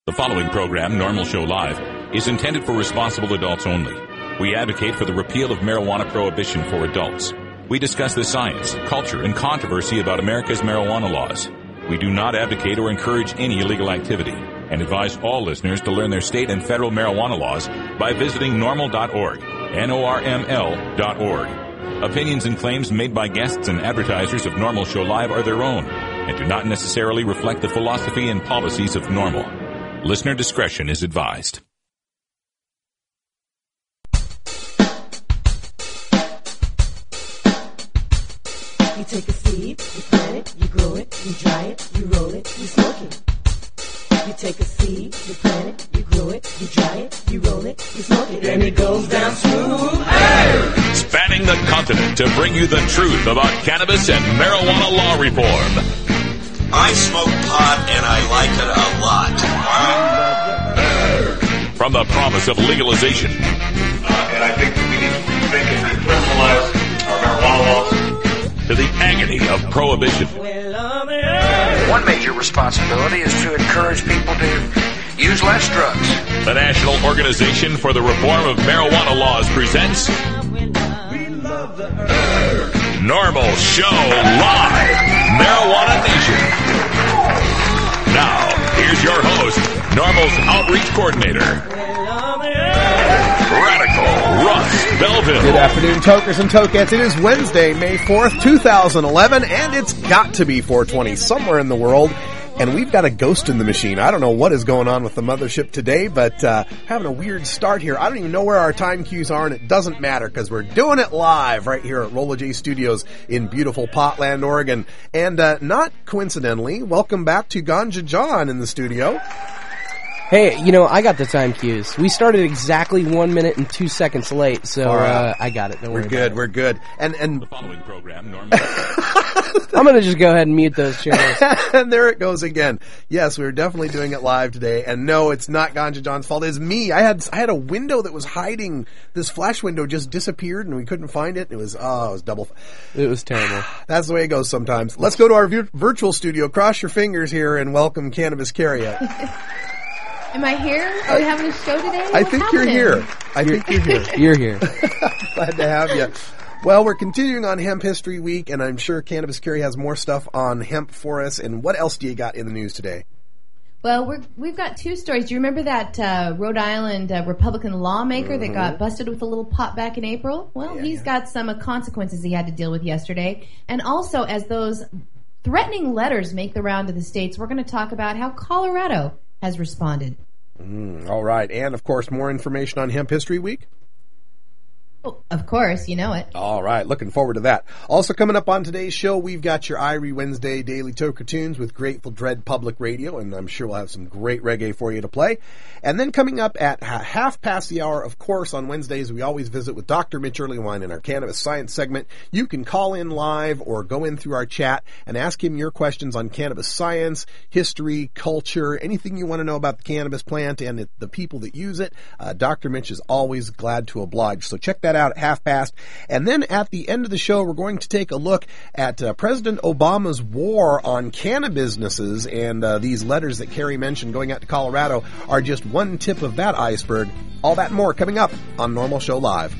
The following program, Normal Show Live, is intended for responsible adults only. We advocate for the repeal of marijuana prohibition for adults. We discuss the science, culture, and controversy about America's marijuana laws. We do not advocate or encourage any illegal activity and advise all listeners to learn their state and federal marijuana laws by visiting normal.org, NORML.org. Opinions and claims made by guests and advertisers of Normal Show Live are their own and do not necessarily reflect the philosophy and policies of Normal. Listener discretion is advised. You take a seed, you plant it, you grow it, you dry it, you roll it, you smoke it. You take a seed, you plant it, you grow it, you dry it, you roll it, you smoke it, and it goes down smooth. Hey! Spanning the continent to bring you the truth about cannabis and marijuana law reform. I smoke pot and I like it a lot. From the promise of legalization. And I think that we need to rethink and decriminalize our marijuana laws. To the agony of prohibition. One major responsibility is to encourage people to use less drugs. The National Organization for the Reform of Marijuana Laws presents Normal Show Live, Marijuana Nation. Now, here's your host, Normal's Outreach Coordinator, Radical Russ Belville. Good afternoon, tokers and tokettes. It is Wednesday, May 4th, 2011, and it's got to be 420 somewhere in the world. And we've got a ghost in the machine. I don't know what is going on with the mothership today, but having a weird start here. I don't even know where our time cues are, and it doesn't matter because we're doing it live right here at Rolla J Studios in beautiful Potland, Oregon. And not coincidentally, welcome back to Ganja John in the studio. Hey, I got the time cues. We started exactly 1 minute and 2 seconds late, so I got it. Don't worry about it. We're good. And the following program, normally. I'm going to just go ahead and mute those channels. And there it goes again. Yes, we're definitely doing it live today. And no, it's not Ganja John's fault. It's me. I had a window that was hiding. This flash window just disappeared and we couldn't find it. It was double. It was terrible. That's the way it goes sometimes. Let's go to our virtual studio. Cross your fingers here and welcome Cannabis Carrier. Am I here? Are we having a show today? I think you're here. You're here. Glad to have you. Well, we're continuing on Hemp History Week, and I'm sure Cannabis Carry has more stuff on hemp for us. And what else do you got in the news today? Well, we've got two stories. Do you remember that Rhode Island Republican lawmaker that got busted with a little pot back in April? Well, he's got some consequences he had to deal with yesterday. And also, as those threatening letters make the round to the states, we're going to talk about how Colorado has responded. All right. And, of course, more information on Hemp History Week? Oh, of course, you know it. All right, looking forward to that. Also coming up on today's show, we've got your Irie Wednesday Daily Toker Tunes with Grateful Dread Public Radio, and I'm sure we'll have some great reggae for you to play. And then coming up at half past the hour, of course, on Wednesdays, we always visit with Dr. Mitch Earlywine in our Cannabis Science segment. You can call in live or go in through our chat and ask him your questions on cannabis science, history, culture, anything you want to know about the cannabis plant and the people that use it. Dr. Mitch is always glad to oblige. So check that out at half past. And then at the end of the show, we're going to take a look at President Obama's war on cannabis businesses, and these letters that Carrie mentioned going out to Colorado are just one tip of that iceberg. All that and more coming up on Normal Show Live.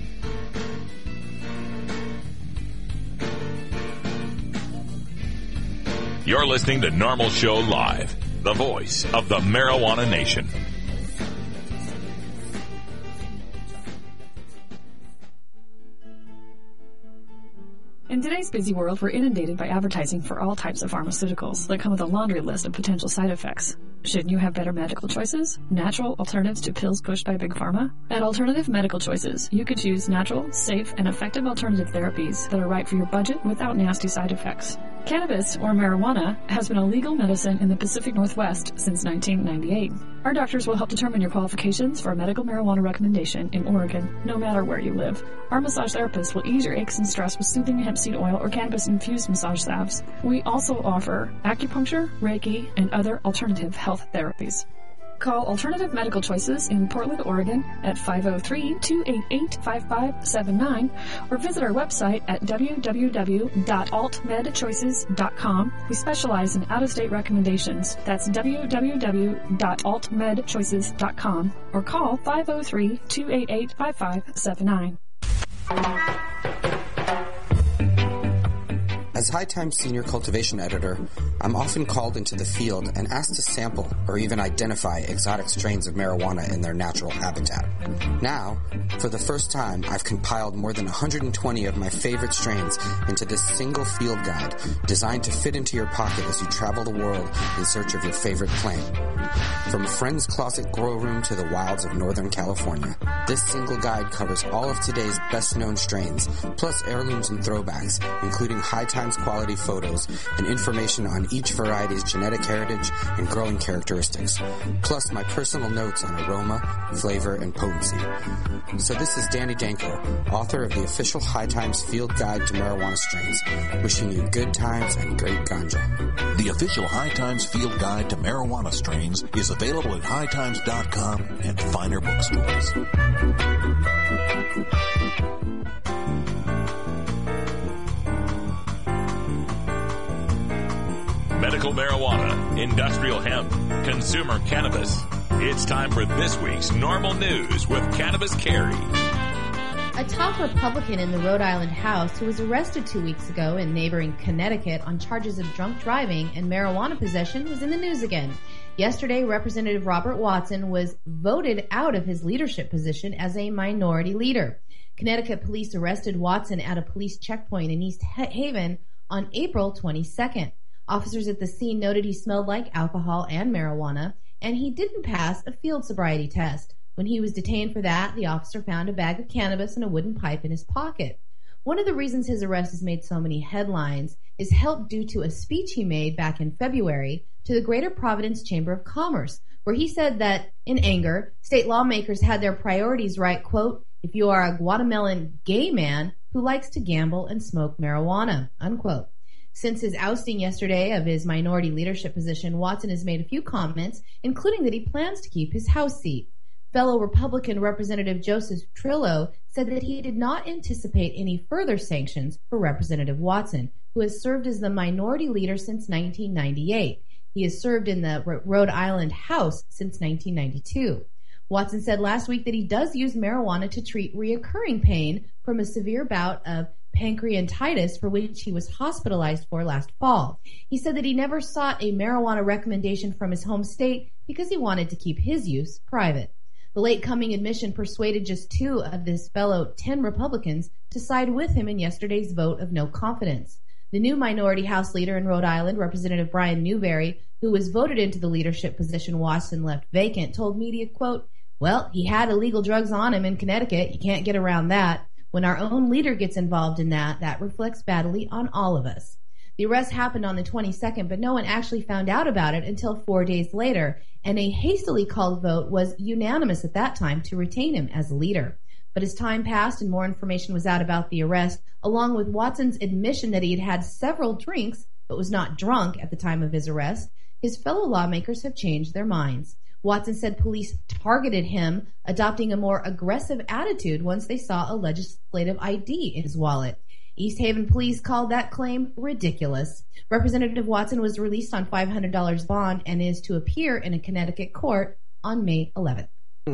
You're listening to Normal Show Live, the voice of the Marijuana Nation. In today's busy world, we're inundated by advertising for all types of pharmaceuticals that come with a laundry list of potential side effects. Shouldn't you have better medical choices? Natural alternatives to pills pushed by Big Pharma? At Alternative Medical Choices, you could choose natural, safe, and effective alternative therapies that are right for your budget without nasty side effects. Cannabis, or marijuana, has been a legal medicine in the Pacific Northwest since 1998. Our doctors will help determine your qualifications for a medical marijuana recommendation in Oregon, no matter where you live. Our massage therapists will ease your aches and stress with soothing hemp seed oil or cannabis-infused massage salves. We also offer acupuncture, Reiki, and other alternative health therapies. Call Alternative Medical Choices in Portland, Oregon at 503-288-5579 or visit our website at www.altmedchoices.com. We specialize in out-of-state recommendations. That's www.altmedchoices.com or call 503-288-5579. As High Times Senior Cultivation Editor, I'm often called into the field and asked to sample or even identify exotic strains of marijuana in their natural habitat. Now, for the first time, I've compiled more than 120 of my favorite strains into this single field guide designed to fit into your pocket as you travel the world in search of your favorite plant. From a friend's closet grow room to the wilds of Northern California, this single guide covers all of today's best-known strains, plus heirlooms and throwbacks, including High Times quality photos and information on each variety's genetic heritage and growing characteristics, plus my personal notes on aroma, flavor, and potency. So this is Danny Danko, author of the official High Times Field Guide to Marijuana Strains, wishing you good times and great ganja. The official High Times Field Guide to Marijuana Strains is available at hightimes.com and finer bookstores. Medical marijuana, industrial hemp, consumer cannabis. It's time for this week's Normal News with Cannabis Carrie. A top Republican in the Rhode Island House who was arrested 2 weeks ago in neighboring Connecticut on charges of drunk driving and marijuana possession was in the news again. Yesterday, Representative Robert Watson was voted out of his leadership position as a minority leader. Connecticut police arrested Watson at a police checkpoint in East Haven on April 22nd. Officers at the scene noted he smelled like alcohol and marijuana, and he didn't pass a field sobriety test. When he was detained for that, the officer found a bag of cannabis and a wooden pipe in his pocket. One of the reasons his arrest has made so many headlines is helped due to a speech he made back in February to the Greater Providence Chamber of Commerce, where he said that, in anger, state lawmakers had their priorities right, quote, if you are a Guatemalan gay man who likes to gamble and smoke marijuana, unquote. Since his ousting yesterday of his minority leadership position, Watson has made a few comments, including that he plans to keep his House seat. Fellow Republican Representative Joseph Trillo said that he did not anticipate any further sanctions for Representative Watson, who has served as the minority leader since 1998. He has served in the Rhode Island House since 1992. Watson said last week that he does use marijuana to treat reoccurring pain from a severe bout of pancreatitis for which he was hospitalized for last fall. He said that he never sought a marijuana recommendation from his home state because he wanted to keep his use private. The late-coming admission persuaded just 2 of his fellow 10 Republicans to side with him in yesterday's vote of no confidence. The new minority House leader in Rhode Island, Representative Brian Newberry, who was voted into the leadership position Watson left vacant, told media, quote, well, he had illegal drugs on him in Connecticut. You can't get around that. When our own leader gets involved in that reflects badly on all of us. The arrest happened on the 22nd, but no one actually found out about it until 4 days later, and a hastily called vote was unanimous at that time to retain him as leader. But as time passed and more information was out about the arrest, along with Watson's admission that he had had several drinks but was not drunk at the time of his arrest, his fellow lawmakers have changed their minds. Watson said police targeted him, adopting a more aggressive attitude once they saw a legislative ID in his wallet. East Haven police called that claim ridiculous. Representative Watson was released on $500 bond and is to appear in a Connecticut court on May 11th.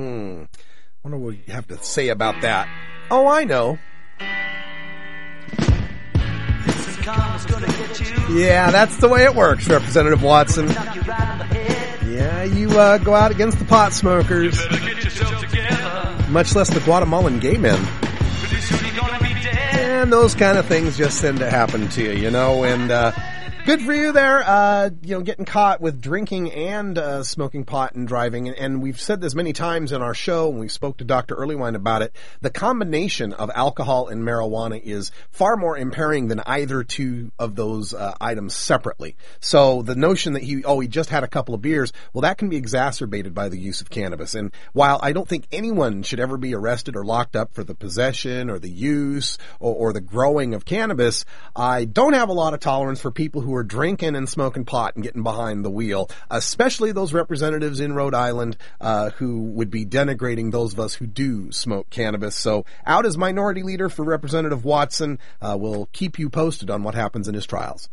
I wonder what you have to say about that. Oh, I know. Yeah, that's the way it works, Representative Watson. Yeah, you go out against the pot smokers, much less the Guatemalan gay men. And those kind of things just tend to happen to you, you know, and good for you there, getting caught with drinking and smoking pot and driving. And we've said this many times in our show, and we spoke to Dr. Earlywine about it. The combination of alcohol and marijuana is far more impairing than either two of those items separately. So the notion that he just had a couple of beers, well, that can be exacerbated by the use of cannabis. And while I don't think anyone should ever be arrested or locked up for the possession or the use or the growing of cannabis, I don't have a lot of tolerance for people who are drinking and smoking pot and getting behind the wheel, especially those representatives in Rhode Island who would be denigrating those of us who do smoke cannabis. So out as Minority Leader for Representative Watson. We'll keep you posted on what happens in his trials.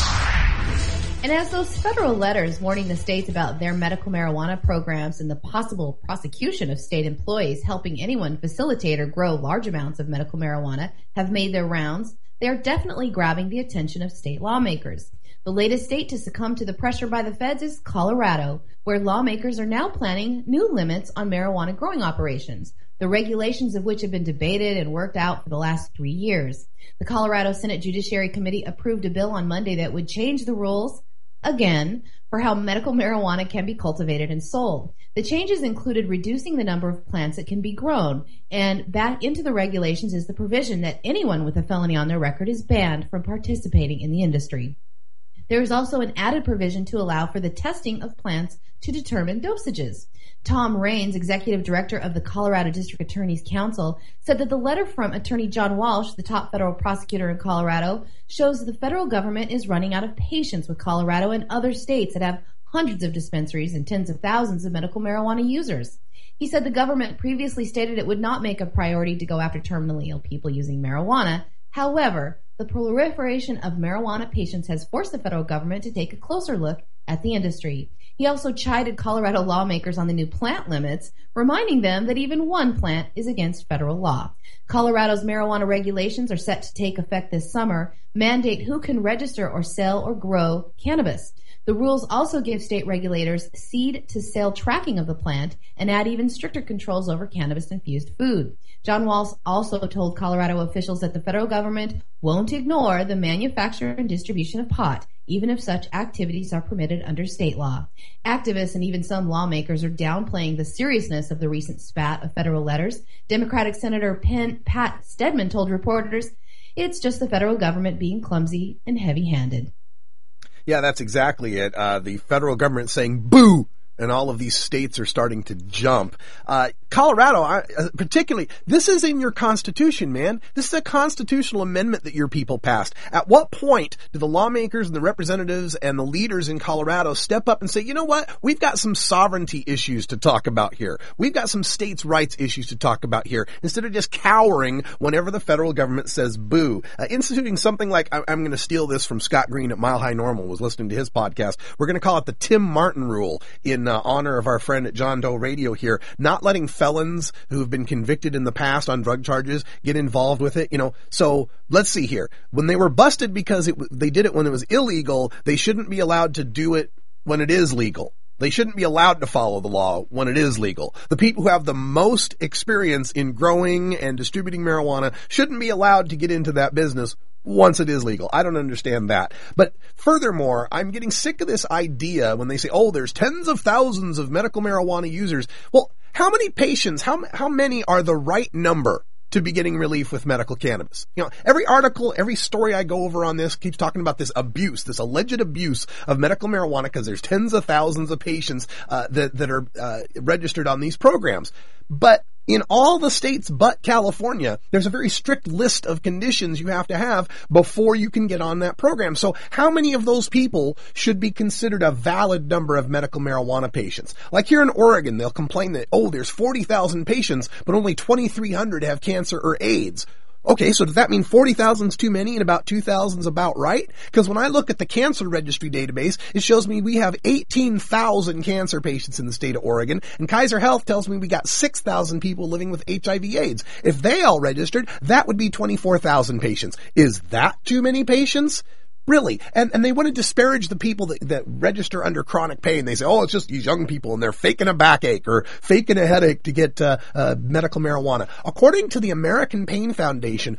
And as those federal letters warning the states about their medical marijuana programs and the possible prosecution of state employees helping anyone facilitate or grow large amounts of medical marijuana have made their rounds, they are definitely grabbing the attention of state lawmakers. The latest state to succumb to the pressure by the feds is Colorado, where lawmakers are now planning new limits on marijuana growing operations, the regulations of which have been debated and worked out for the last 3 years. The Colorado Senate Judiciary Committee approved a bill on Monday that would change the rules again for how medical marijuana can be cultivated and sold. The changes included reducing the number of plants that can be grown, and back into the regulations is the provision that anyone with a felony on their record is banned from participating in the industry. There is also an added provision to allow for the testing of plants to determine dosages. Tom Raines, executive director of the Colorado District Attorney's Council, said that the letter from Attorney John Walsh, the top federal prosecutor in Colorado, shows the federal government is running out of patience with Colorado and other states that have hundreds of dispensaries and tens of thousands of medical marijuana users. He said the government previously stated it would not make a priority to go after terminally ill people using marijuana. However, the proliferation of marijuana patients has forced the federal government to take a closer look at the industry. He also chided Colorado lawmakers on the new plant limits, reminding them that even one plant is against federal law. Colorado's marijuana regulations are set to take effect this summer, mandate who can register or sell or grow cannabis. The rules also give state regulators seed-to-sale tracking of the plant and add even stricter controls over cannabis-infused food. John Walsh also told Colorado officials that the federal government won't ignore the manufacture and distribution of pot, even if such activities are permitted under state law. Activists and even some lawmakers are downplaying the seriousness of the recent spat of federal letters. Democratic Senator Pat Stedman told reporters, "It's just the federal government being clumsy and heavy-handed." Yeah, that's exactly it. The federal government saying boo, and all of these states are starting to jump. Colorado, particularly, this is in your constitution, man. This is a constitutional amendment that your people passed. At what point do the lawmakers and the representatives and the leaders in Colorado step up and say, you know what, we've got some sovereignty issues to talk about here. We've got some states' rights issues to talk about here, instead of just cowering whenever the federal government says boo. Instituting something like, I'm going to steal this from Scott Green at Mile High Normal, was listening to his podcast. We're going to call it the Tim Martin rule in honor of our friend at John Doe Radio here, not letting felons who have been convicted in the past on drug charges get involved with it. So let's see here. When they were busted because they did it when it was illegal, they shouldn't be allowed to do it when it is legal. They shouldn't be allowed to follow the law when it is legal. The people who have the most experience in growing and distributing marijuana shouldn't be allowed to get into that business once it is legal. I don't understand that. But furthermore, I'm getting sick of this idea when they say, oh, there's tens of thousands of medical marijuana users. Well, how many patients, how many are the right number to be getting relief with medical cannabis? Every article, every story I go over on this keeps talking about this abuse, this alleged abuse of medical marijuana, because there's tens of thousands of patients that are registered on these programs. But in all the states but California, there's a very strict list of conditions you have to have before you can get on that program. So how many of those people should be considered a valid number of medical marijuana patients? Like here in Oregon, they'll complain that, there's 40,000 patients, but only 2,300 have cancer or AIDS. Okay, so does that mean 40,000 is too many and about 2,000 is about right? Because when I look at the cancer registry database, it shows me we have 18,000 cancer patients in the state of Oregon, and Kaiser Health tells me we got 6,000 people living with HIV/AIDS. If they all registered, that would be 24,000 patients. Is that too many patients? Really? And they want to disparage the people that register under chronic pain. They say, it's just these young people and they're faking a backache or faking a headache to get medical marijuana. According to the American Pain Foundation,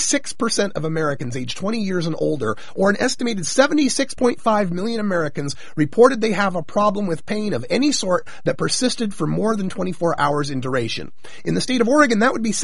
26% of Americans aged 20 years and older, or an estimated 76.5 million Americans, reported they have a problem with pain of any sort that persisted for more than 24 hours in duration. In the state of Oregon, that would be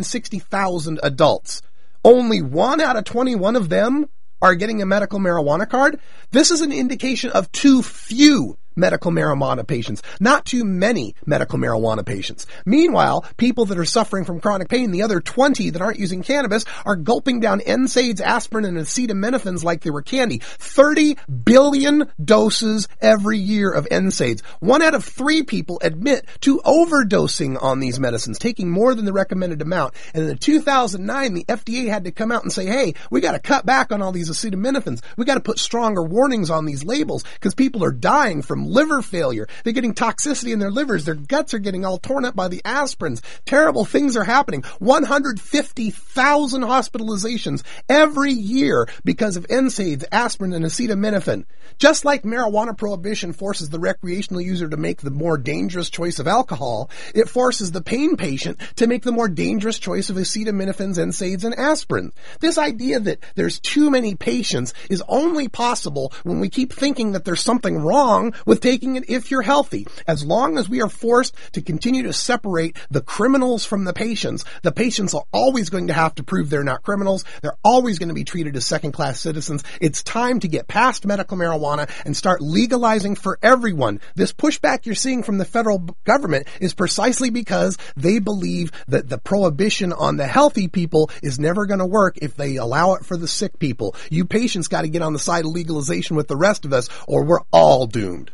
760,000 adults. Only 1 out of 21 of them are getting a medical marijuana card. This is an indication of too few medical marijuana patients, not too many medical marijuana patients. Meanwhile, people that are suffering from chronic pain, the other 20 that aren't using cannabis, are gulping down NSAIDs, aspirin, and acetaminophen like they were candy. 30 billion doses every year of NSAIDs. 1 out of 3 people admit to overdosing on these medicines, taking more than the recommended amount. And in 2009, the FDA had to come out and say, hey, we got to cut back on all these acetaminophen. We got to put stronger warnings on these labels because people are dying from liver failure. They're getting toxicity in their livers. Their guts are getting all torn up by the aspirins. Terrible things are happening. 150,000 hospitalizations every year because of NSAIDs, aspirin, and acetaminophen. Just like marijuana prohibition forces the recreational user to make the more dangerous choice of alcohol, it forces the pain patient to make the more dangerous choice of acetaminophen, NSAIDs, and aspirin. This idea that there's too many patients is only possible when we keep thinking that there's something wrong with taking it if you're healthy. As long as we are forced to continue to separate the criminals from the patients are always going to have to prove they're not criminals. They're always going to be treated as second-class citizens. It's time to get past medical marijuana and start legalizing for everyone. This pushback you're seeing from the federal government is precisely because they believe that the prohibition on the healthy people is never going to work if they allow it for the sick people. You patients got to get on the side of legalization with the rest of us, or we're all doomed.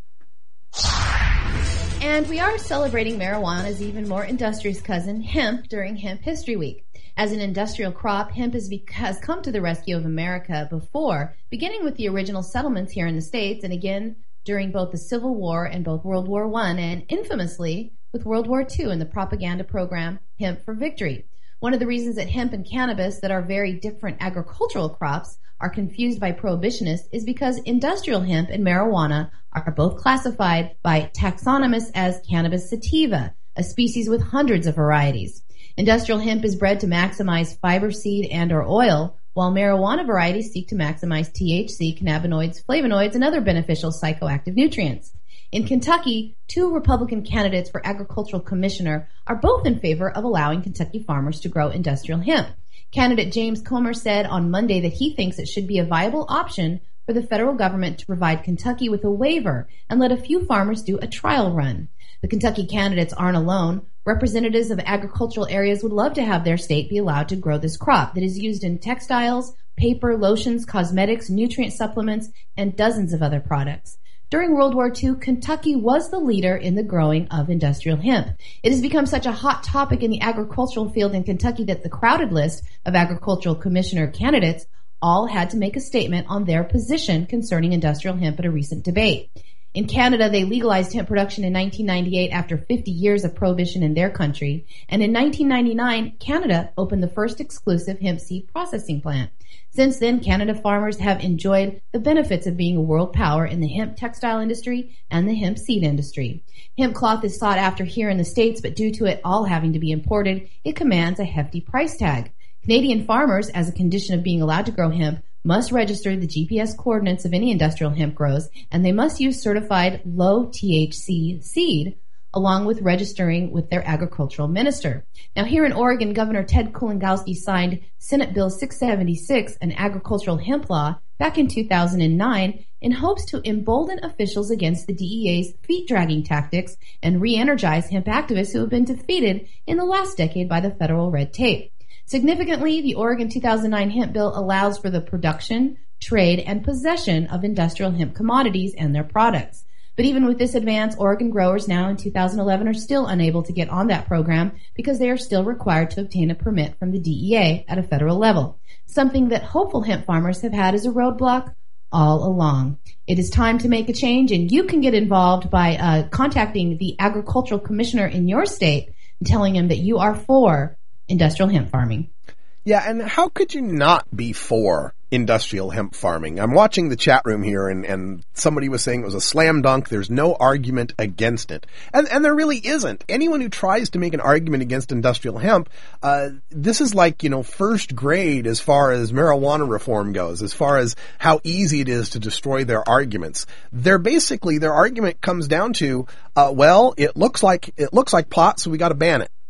And we are celebrating marijuana's even more industrious cousin, hemp, during Hemp History Week. As an industrial crop, hemp has come to the rescue of America before, beginning with the original settlements here in the States, and again during both the Civil War and both World War I, and infamously with World War II and the propaganda program Hemp for Victory. One of the reasons that hemp and cannabis, that are very different agricultural crops, are confused by prohibitionists is because industrial hemp and marijuana are both classified by taxonomists as cannabis sativa, a species with hundreds of varieties. Industrial hemp is bred to maximize fiber seed and or oil, while marijuana varieties seek to maximize THC, cannabinoids, flavonoids, and other beneficial psychoactive nutrients. In Kentucky, 2 Republican candidates for agricultural commissioner are both in favor of allowing Kentucky farmers to grow industrial hemp. Candidate James Comer said on Monday that he thinks it should be a viable option for the federal government to provide Kentucky with a waiver and let a few farmers do a trial run. The Kentucky candidates aren't alone. Representatives of agricultural areas would love to have their state be allowed to grow this crop that is used in textiles, paper, lotions, cosmetics, nutrient supplements, and dozens of other products. During World War II, Kentucky was the leader in the growing of industrial hemp. It has become such a hot topic in the agricultural field in Kentucky that the crowded list of agricultural commissioner candidates all had to make a statement on their position concerning industrial hemp at a recent debate. In Canada, they legalized hemp production in 1998 after 50 years of prohibition in their country, and in 1999, Canada opened the first exclusive hemp seed processing plant. Since then, Canada farmers have enjoyed the benefits of being a world power in the hemp textile industry and the hemp seed industry. Hemp cloth is sought after here in the States, but due to it all having to be imported, it commands a hefty price tag. Canadian farmers, as a condition of being allowed to grow hemp, must register the GPS coordinates of any industrial hemp grows, and they must use certified low THC seed, along with registering with their agricultural minister. Now, here in Oregon, Governor Ted Kulongoski signed Senate Bill 676, an agricultural hemp law, back in 2009 in hopes to embolden officials against the DEA's feet-dragging tactics and re-energize hemp activists who have been defeated in the last decade by the federal red tape. Significantly, the Oregon 2009 hemp bill allows for the production, trade, and possession of industrial hemp commodities and their products. But even with this advance, Oregon growers now in 2011 are still unable to get on that program because they are still required to obtain a permit from the DEA at a federal level, something that hopeful hemp farmers have had as a roadblock all along. It is time to make a change, and you can get involved by contacting the agricultural commissioner in your state and telling him that you are for industrial hemp farming. Yeah, and how could you not be for industrial hemp farming? I'm watching the chat room here, and somebody was saying it was a slam dunk. There's no argument against it. And there really isn't. Anyone who tries to make an argument against industrial hemp, this is like, first grade as far as marijuana reform goes, as far as how easy it is to destroy their arguments. Their argument comes down to, it looks like pot, so we got to ban it.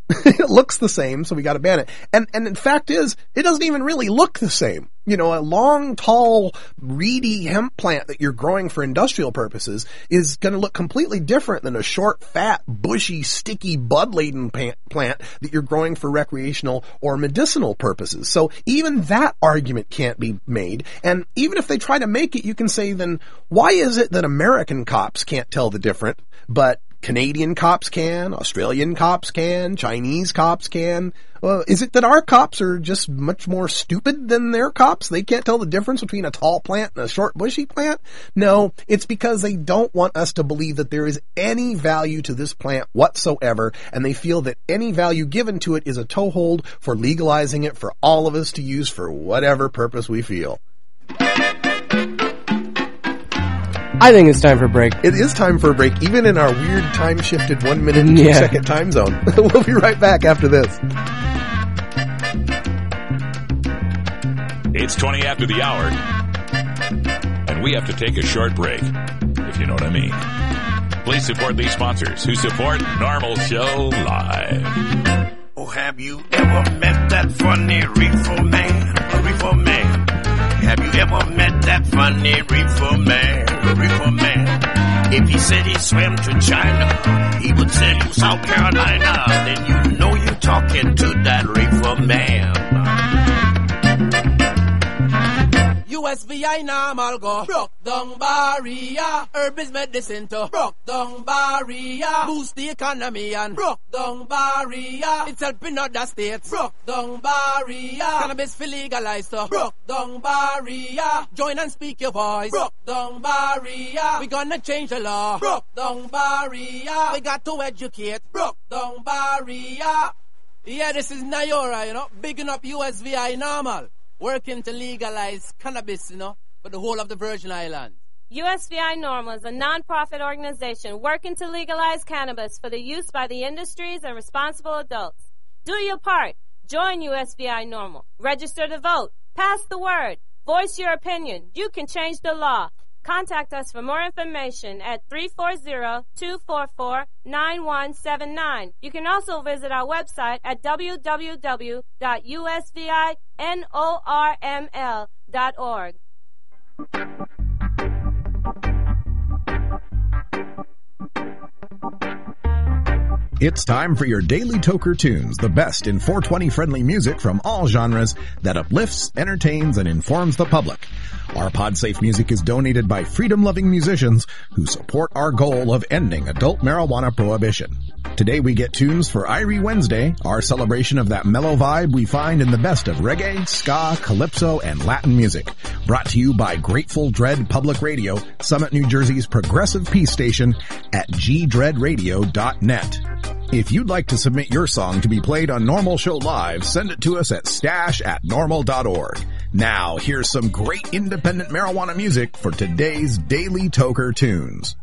It looks the same, so we gotta ban it. And in fact is, it doesn't even really look the same. You know, a long, tall, reedy hemp plant that you're growing for industrial purposes is gonna look completely different than a short, fat, bushy, sticky, bud-laden plant that you're growing for recreational or medicinal purposes. So even that argument can't be made. And even if they try to make it, you can say, then why is it that American cops can't tell the difference, but Canadian cops can, Australian cops can, Chinese cops can? Is it that our cops are just much more stupid than their cops? They can't tell the difference between a tall plant and a short bushy plant? No, it's because they don't want us to believe that there is any value to this plant whatsoever, and they feel that any value given to it is a toehold for legalizing it for all of us to use for whatever purpose we feel. I think it's time for a break. It is time for a break, even in our weird time-shifted 1 minute and 2 second time zone. We'll be right back after this. It's 20 after the hour, and we have to take a short break, if you know what I mean. Please support these sponsors who support Normal Show Live. Oh, have you ever met that funny reefer man? A reefer man. Have you ever met that funny reefer man? A reefer man. If he said he swam to China, he would send you South Carolina. Then you know you're talking to that reefer man. USVI normal go broke down barrier. Herb is medicine to broke down barrier. Boost the economy and broke down barrier. It's helping other states broke down barrier. Cannabis for legalized to broke down barrier. Join and speak your voice broke down barrier. We gonna change the law broke down barrier. We got to educate broke down barrier. Yeah, this is Nayora, you know, bigging up USVI normal. Working to legalize cannabis, you know, for the whole of the Virgin Islands. USVI Normal is a non-profit organization working to legalize cannabis for the use by the industries and responsible adults. Do your part. Join USVI Normal. Register to vote. Pass the word. Voice your opinion. You can change the law. Contact us for more information at 340-244-9179. You can also visit our website at www.usvinorml.org. It's time for your Daily Toker Tunes, the best in 420-friendly music from all genres that uplifts, entertains, and informs the public. Our PodSafe music is donated by freedom-loving musicians who support our goal of ending adult marijuana prohibition. Today we get tunes for Irie Wednesday, our celebration of that mellow vibe we find in the best of reggae, ska, calypso, and Latin music. Brought to you by Grateful Dread Public Radio, Summit, New Jersey's progressive peace station at gdreadradio.net. If you'd like to submit your song to be played on Normal Show Live, send it to us at stash@normal.org. Now, here's some great independent marijuana music for today's Daily Toker Tunes.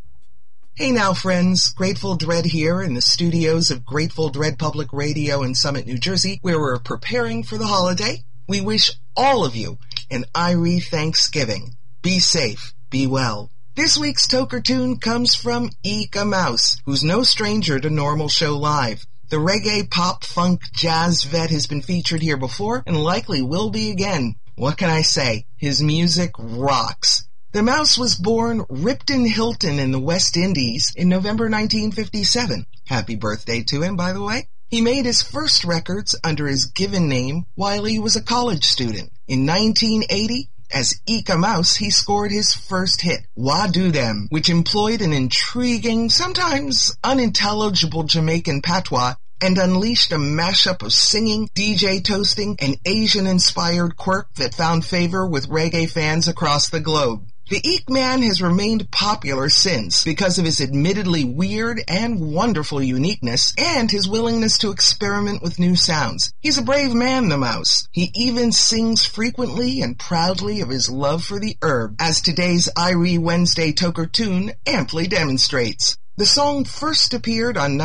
Hey now, friends. Grateful Dread here in the studios of Grateful Dread Public Radio in Summit, New Jersey, where we're preparing for the holiday. We wish all of you an Irie Thanksgiving. Be safe. Be well. This week's Toker tune comes from Eek-A-Mouse, who's no stranger to Normal Show Live. The reggae, pop, funk, jazz vet has been featured here before and likely will be again. What can I say? His music rocks. The Mouse was born Ripton Hilton in the West Indies in November 1957. Happy birthday to him, by the way. He made his first records under his given name while he was a college student. In 1980, as Eek-A-Mouse, he scored his first hit, Wadu Dem, which employed an intriguing, sometimes unintelligible Jamaican patois and unleashed a mashup of singing, DJ toasting, and Asian-inspired quirk that found favor with reggae fans across the globe. The Eek Man has remained popular since because of his admittedly weird and wonderful uniqueness and his willingness to experiment with new sounds. He's a brave man, the Mouse. He even sings frequently and proudly of his love for the herb, as today's Irie Wednesday Toker tune amply demonstrates. The song first appeared on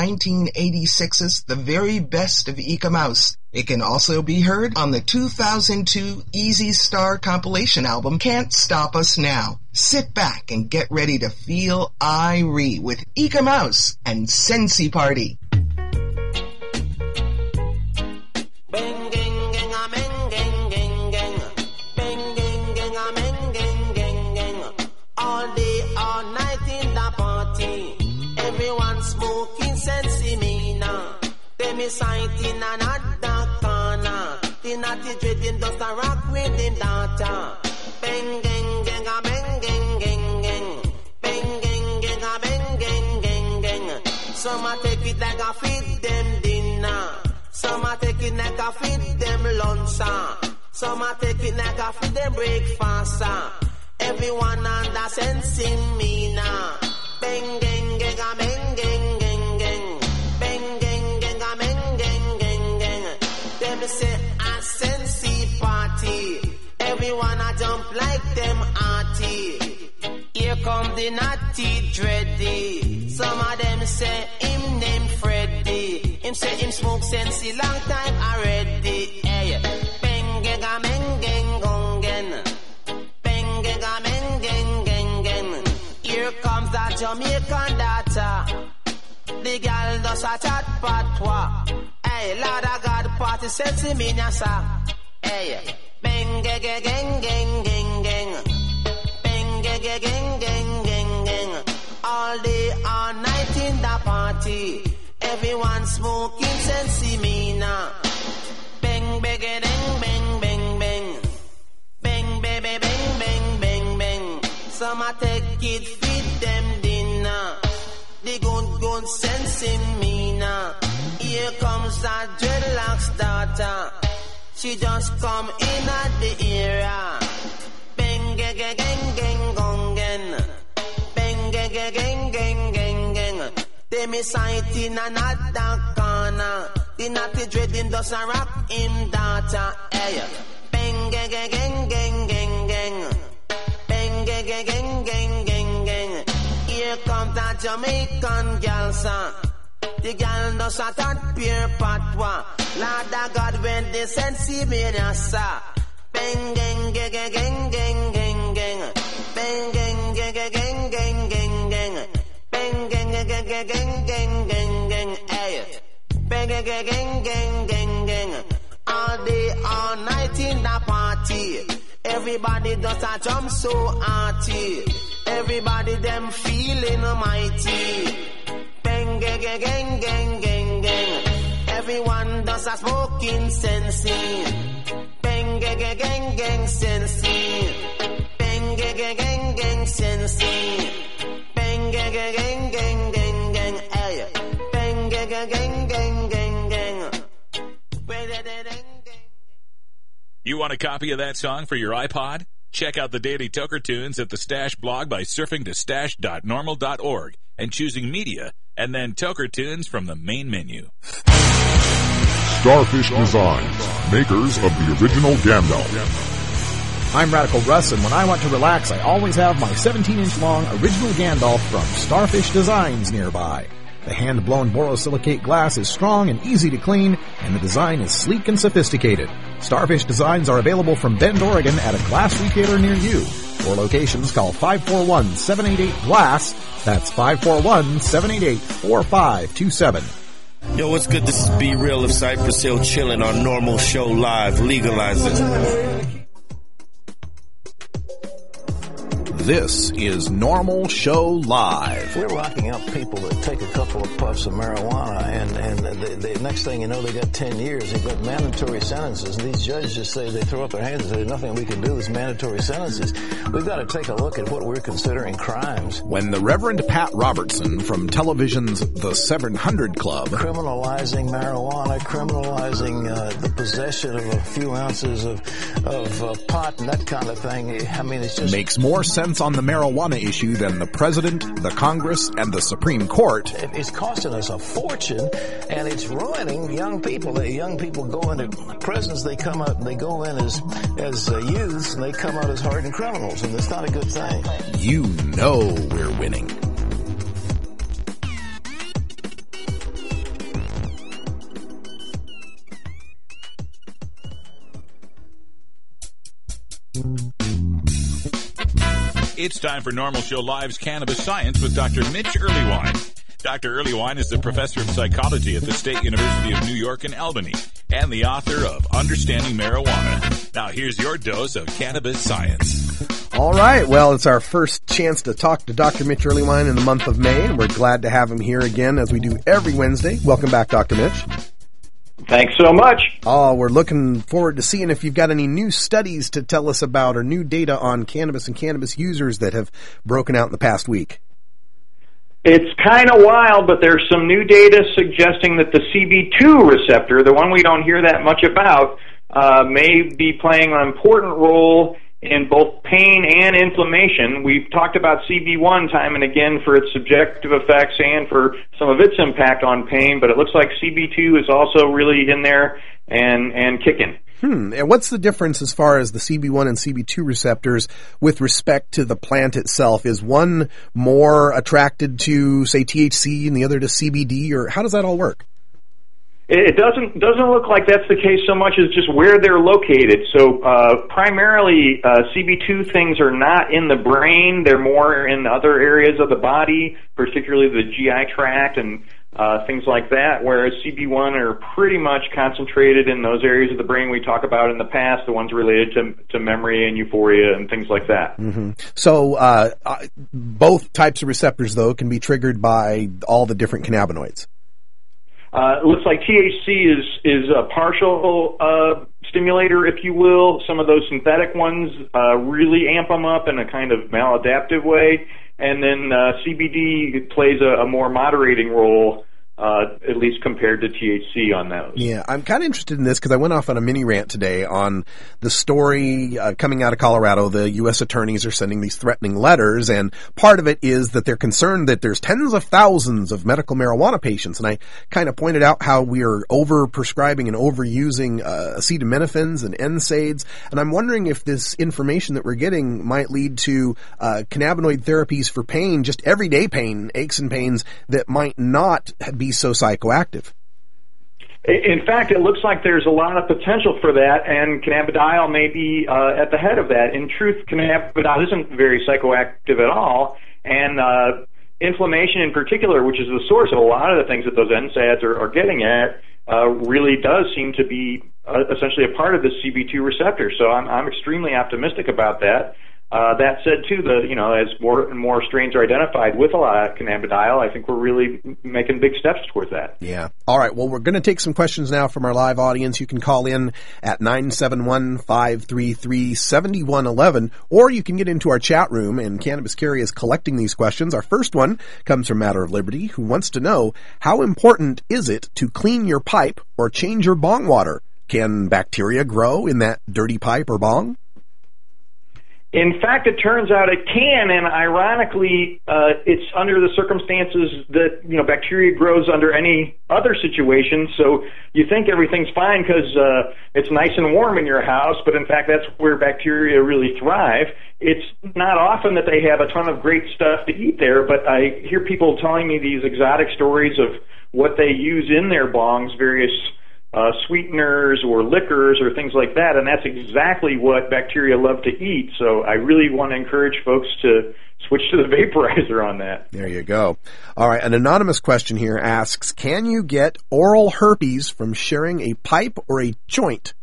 1986's The Very Best of Eek-A-Mouse. It can also be heard on the 2002 Easy Star compilation album Can't Stop Us Now. Sit back and get ready to feel Irie with Eek-A-Mouse and Sensi Party. sense me now. Them is sight in another corner. The natty dreading does a rock with him daughter. Bang, gang, gang, a bang, gang, gang, gang. Bang, gang, gang, a bang, gang, gang, gang. Some a take it like a feed them dinner. Some a take it like a feed them lunch. Some a take it like a feed them breakfast. Everyone understands sensing me now. Bang, gang, gang, a bang, gang, gang, gang. Bang, gang, gang, a bang, gang, gang, gang. Them say a sensey party. Everyone a jump like them arty. Here come the natty dready. Some of them say him name Freddy. Him say him smoke sensey long time already. Hey, bang, gang, a bang, gang, gong, gang. Bang, gang, a bang, gang, gang, gang. Here comes that Jamaican daughter. The girl does a chat patois. Hey, Lord of God, party sense me nyasa. Hey, bang, gang, gang, gang, gang, gang. Bang, gang, gang, gang, gang, gang. All day, all night in the party. Everyone smoking sense me now. Bang, bang, bang, bang, bang, bang. Bang, baby, bang, bang, bang, bang. Some a take it, feed them dinner. The good sensing me now. Here comes that dreadlocks daughter. She just come in at the era. Bang, gang, gang, gang, gang, gong, gang. Bang, gang, gang, gang, gang, gang, gang. They me sight in another corner. The natty dreading does a rock him daughter. Hey, bang, gang, gang, gang, gang, gang, gang. Bang, gang, gang, gang, gang, gang, gang. Here comes that Jamaican girl, son. The girl does a that pure patois. Lord of God, when they sense me, sir. Bang, gang, gang, gang, gang, gang, gang, gang. Bang, gang, gang, gang, gang, gang, gang, gang. Bang, gang, gang, gang, gang, gang, gang, gang, gang. Hey, bang, gang, gang, gang, gang, gang, gang. All day, all night in the party. Everybody does a jump so arty. Everybody them feeling mighty. Bang, gang, gang, gang, gang, gang, gang. Everyone does a smoking sensing. Bang, gang, gang, gang, gang, sensing. Bang, gang, gang, gang, gang, sensing. Bang, gang, gang, gang, gang, gang, gang. Hey, bang, gang, gang, gang, gang, gang, gang. You want a copy of that song for your iPod? Check out the Daily Toker Tunes at the Stash blog by surfing to stash.normal.org and choosing Media, and then Toker Tunes from the main menu. Starfish Designs, makers of the original Gandalf. I'm Radical Russ, and when I want to relax, I always have my 17-inch long original Gandalf from Starfish Designs nearby. The hand-blown borosilicate glass is strong and easy to clean, and the design is sleek and sophisticated. Starfish Designs are available from Bend, Oregon at a glass retailer near you. For locations, call 541-788-GLASS. That's 541-788-4527. Yo, what's good? This is Be Real of Cypress Hill chilling on Normal Show Live. Legalize it. This is Normal Show Live. We're locking up people that take a couple of puffs of marijuana, and the next thing you know, they got 10 years. They've got mandatory sentences. And these judges just say, they throw up their hands and say, there's nothing we can do. There's mandatory sentences. We've got to take a look at what we're considering crimes. When the Reverend Pat Robertson from television's The 700 Club criminalizing marijuana, criminalizing the possession of a few ounces of pot and that kind of thing. I mean, it's just makes more sense on the marijuana issue than the President, the Congress, and the Supreme Court. It's costing us a fortune, and it's ruining young people. The young people go into prisons, they come out, and they go in as youths, and they come out as hardened criminals, and it's not a good thing. You know we're winning. It's time for Normal Show Live's Cannabis Science with Dr. Mitch Earlywine. Dr. Earlywine is the professor of psychology at the State University of New York in Albany and the author of Understanding Marijuana. Now here's your dose of cannabis science. All right. Well, it's our first chance to talk to Dr. Mitch Earleywine in the month of May, and we're glad to have him here again as we do every Wednesday. Welcome back, Dr. Mitch. Thanks so much. Oh, we're looking forward to seeing if you've got any new studies to tell us about or new data on cannabis and cannabis users that have broken out in the past week. It's kind of wild, but there's some new data suggesting that the CB2 receptor, the one we don't hear that much about, may be playing an important role in both pain and inflammation. We've talked about CB1 time and again for its subjective effects and for some of its impact on pain, but it looks like CB2 is also really in there and kicking. And what's the difference as far as the CB1 and CB2 receptors with respect to the plant itself? Is one more attracted to, say, THC and the other to CBD, or how does that all work? It doesn't look like that's the case so much as just where they're located. So primarily, CB2 things are not in the brain. They're more in other areas of the body, particularly the GI tract and things like that, whereas CB1 are pretty much concentrated in those areas of the brain we talk about in the past, the ones related to memory and euphoria and things like that. Mm-hmm. So both types of receptors, though, can be triggered by all the different cannabinoids. It looks like THC is a partial stimulator, if you will. Some of those synthetic ones really amp them up in a kind of maladaptive way. And then CBD plays a more moderating role, at least compared to THC on those. Yeah, I'm kind of interested in this because I went off on a mini rant today on the story coming out of Colorado. The U.S. attorneys are sending these threatening letters, and part of it is that they're concerned that there's tens of thousands of medical marijuana patients. And I kind of pointed out how we are over-prescribing and overusing acetaminophen and NSAIDs. And I'm wondering if this information that we're getting might lead to cannabinoid therapies for pain, just everyday pain, aches and pains, that might not be so psychoactive. In fact, it looks like there's a lot of potential for that, and cannabidiol may be at the head of that. In truth, cannabidiol isn't very psychoactive at all, and inflammation in particular, which is the source of a lot of the things that those NSAIDs are getting at, really does seem to be essentially a part of the CB2 receptor. So I'm extremely optimistic about that. That said, too, as more and more strains are identified with a lot of cannabidiol, I think we're really making big steps towards that. Yeah. All right. Well, we're going to take some questions now from our live audience. You can call in at 971-533-7111, or you can get into our chat room, and Cannabis Carry is collecting these questions. Our first one comes from Matter of Liberty, who wants to know, how important is it to clean your pipe or change your bong water? Can bacteria grow in that dirty pipe or bong? In fact, it turns out it can, and ironically, it's under the circumstances that, bacteria grows under any other situation. So you think everything's fine because it's nice and warm in your house, but in fact, that's where bacteria really thrive. It's not often that they have a ton of great stuff to eat there, but I hear people telling me these exotic stories of what they use in their bongs, various sweeteners or liquors or things like that, and that's exactly what bacteria love to eat. So I really want to encourage folks to switch to the vaporizer on that. There you go. All right, an anonymous question here asks, can you get oral herpes from sharing a pipe or a joint?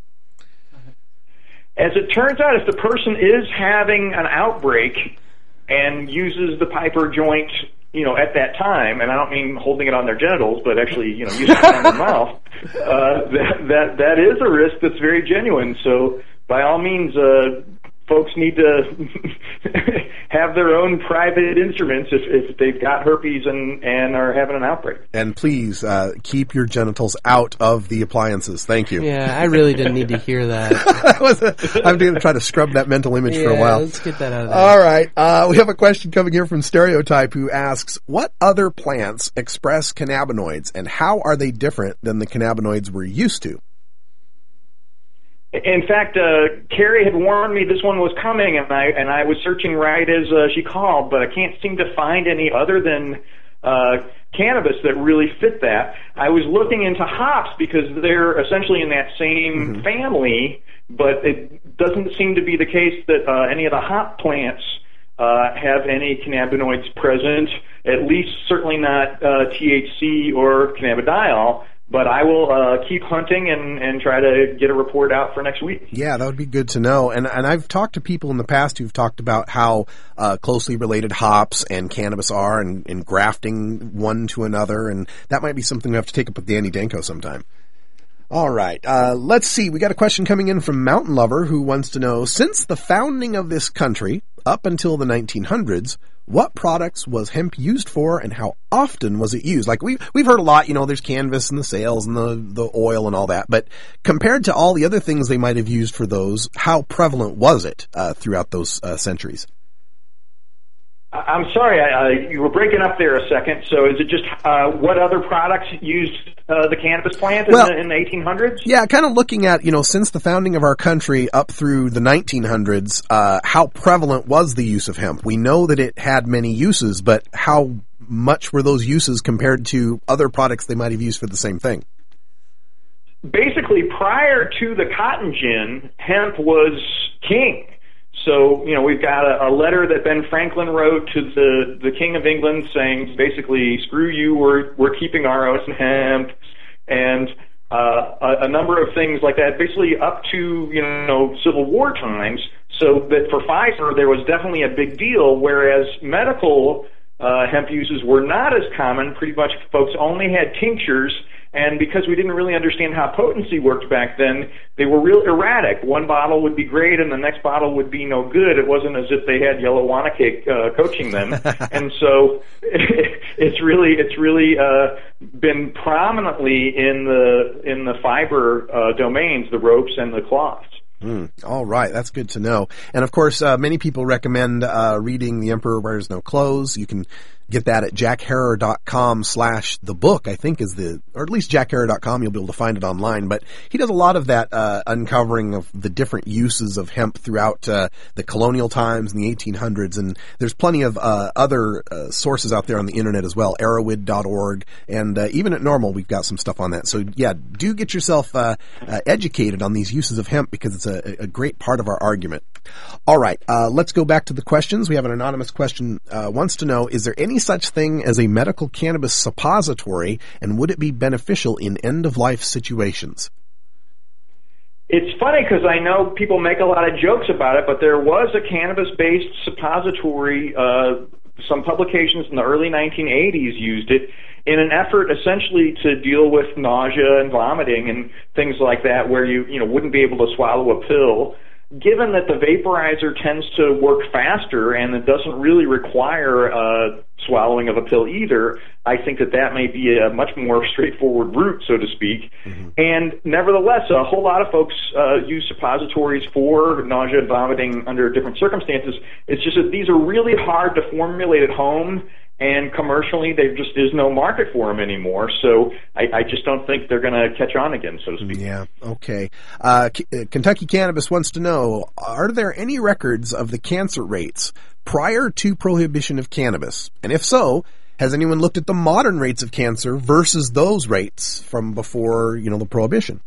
As it turns out, if the person is having an outbreak and uses the pipe or joint at that time, and I don't mean holding it on their genitals, but actually, using it on their mouth, that is a risk that's very genuine. So by all means, folks need to have their own private instruments if they've got herpes and are having an outbreak. And please keep your genitals out of the appliances. Thank you. Yeah, I really didn't need to hear that. I'm going to try to scrub that mental image for a while. Let's get that out of there. All right. We have a question coming here from Stereotype who asks, what other plants express cannabinoids and how are they different than the cannabinoids we're used to? In fact, Carrie had warned me this one was coming, and I was searching right as she called, but I can't seem to find any other than cannabis that really fit that. I was looking into hops because they're essentially in that same family, but it doesn't seem to be the case that any of the hop plants have any cannabinoids present, at least certainly not THC or cannabidiol. But I will keep hunting and try to get a report out for next week. Yeah, that would be good to know. And I've talked to people in the past who've talked about how closely related hops and cannabis are and grafting one to another, and that might be something we have to take up with Danny Danko sometime. All right, let's see. We got a question coming in from Mountain Lover who wants to know, since the founding of this country up until the 1900s, what products was hemp used for and how often was it used? Like we've heard a lot, there's canvas and the sails and the oil and all that, but compared to all the other things they might have used for those, how prevalent was it throughout those centuries? I'm sorry, you were breaking up there a second. So is it just what other products used the cannabis plant in the 1800s? Yeah, kind of looking at, since the founding of our country up through the 1900s, how prevalent was the use of hemp? We know that it had many uses, but how much were those uses compared to other products they might have used for the same thing? Basically, prior to the cotton gin, hemp was king. So, we've got a letter that Ben Franklin wrote to the King of England saying, basically, screw you, we're keeping our own hemp, and a number of things like that, basically up to, Civil War times, so that for Pfizer, there was definitely a big deal, whereas medical hemp uses were not as common. Pretty much folks only had tinctures, and because we didn't really understand how potency worked back then, they were real erratic. One bottle would be great, and the next bottle would be no good. It wasn't as if they had Yellow Wanna Cake coaching them. And so it's really been prominently in the fiber domains, the ropes and the cloths. All right, that's good to know. And of course, many people recommend reading The Emperor Wears No Clothes. You can get that at jackherer.com/thebook, I think or at least jackherer.com, you'll be able to find it online. But he does a lot of that uncovering of the different uses of hemp throughout the colonial times and the 1800s. And there's plenty of other sources out there on the internet as well, arrowid.org. And even at Normal, we've got some stuff on that. So yeah, do get yourself educated on these uses of hemp because it's a great part of our argument. All right, let's go back to the questions. We have an anonymous question, wants to know, is there any such thing as a medical cannabis suppository, and would it be beneficial in end-of-life situations? It's funny because I know people make a lot of jokes about it, but there was a cannabis-based suppository. Some publications in the early 1980s used it in an effort essentially to deal with nausea and vomiting and things like that, where you wouldn't be able to swallow a pill. Given that the vaporizer tends to work faster and it doesn't really require swallowing of a pill either, I think that may be a much more straightforward route, so to speak. Mm-hmm. And nevertheless, a whole lot of folks use suppositories for nausea and vomiting under different circumstances. It's just that these are really hard to formulate at home, and commercially, there just is no market for them anymore. So I just don't think they're going to catch on again, so to speak. Yeah, okay. Kentucky Cannabis wants to know, are there any records of the cancer rates prior to prohibition of cannabis? And if so, has anyone looked at the modern rates of cancer versus those rates from before, the prohibition?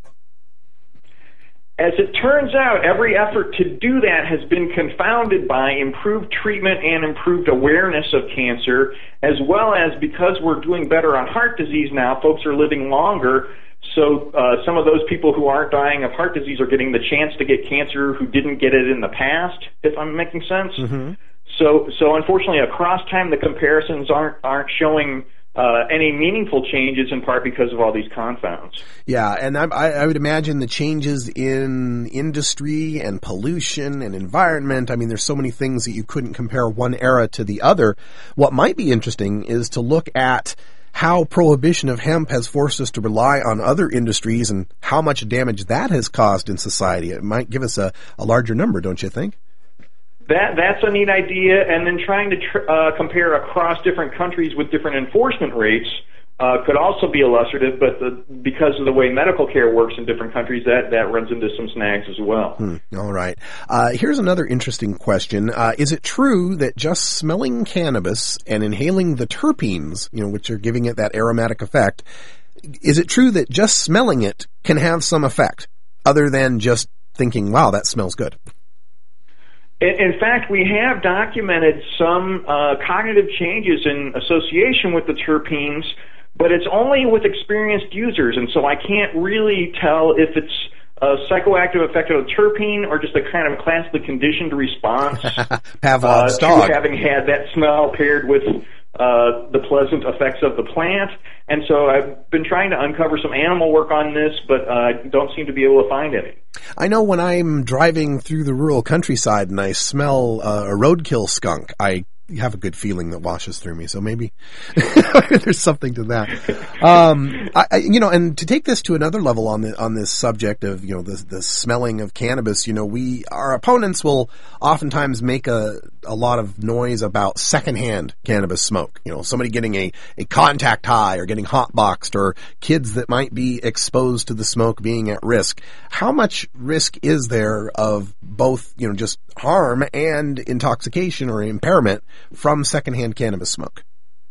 As it turns out, every effort to do that has been confounded by improved treatment and improved awareness of cancer, as well as because we're doing better on heart disease now, folks are living longer, so some of those people who aren't dying of heart disease are getting the chance to get cancer who didn't get it in the past, if I'm making sense. Mm-hmm. So unfortunately, across time, the comparisons aren't showing any meaningful changes, in part because of all these confounds. Yeah, and I would imagine the changes in industry and pollution and environment, there's so many things that you couldn't compare one era to the other. What might be interesting is to look at how prohibition of hemp has forced us to rely on other industries and how much damage that has caused in society. It might give us a larger number, don't you think? That's a neat idea, and then trying to compare across different countries with different enforcement rates could also be illustrative, but because of the way medical care works in different countries, that runs into some snags as well. All right. Here's another interesting question. Is it true that just smelling cannabis and inhaling the terpenes, which are giving it that aromatic effect, is it true that just smelling it can have some effect, other than just thinking, wow, that smells good? In fact, we have documented some cognitive changes in association with the terpenes but it's only with experienced users, and so I can't really tell if it's a psychoactive effect of a terpene or just a kind of classically conditioned response Pavlov's to dog. having had that smell paired with the pleasant effects of the plant. And so I've been trying to uncover some animal work on this, but don't seem to be able to find any. I know when I'm driving through the rural countryside and I smell a roadkill skunk, I have a good feeling that washes through me. So maybe there's something to that. And to take this to another level on this subject of, the smelling of cannabis, our opponents will oftentimes make a lot of noise about secondhand cannabis smoke. Somebody getting a contact high or getting hotboxed, or kids that might be exposed to the smoke being at risk. How much risk is there of both, just harm and intoxication or impairment from secondhand cannabis smoke?